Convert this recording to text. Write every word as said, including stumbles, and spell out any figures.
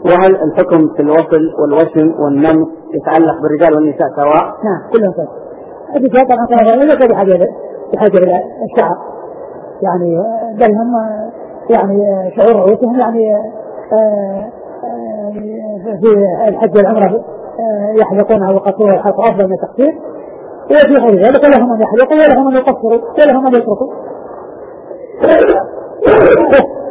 وهل الحكم في الوصل والوشم والنمط يتعلق بالرجال والنساء سواء؟ نعم كلهم سواء. الرجال طبعا كانوا ليس بحاجة بحاجة إلى الشعر يعني بل هم يعني شعور رؤوسهم يعني في الحج والعمرة يحلقون أو يقصرون الحلق أفضل من التقصير، وفي غير ذلك لهم أن يحلقوا ولهم أن يقصروا ولهم أن يتركوا.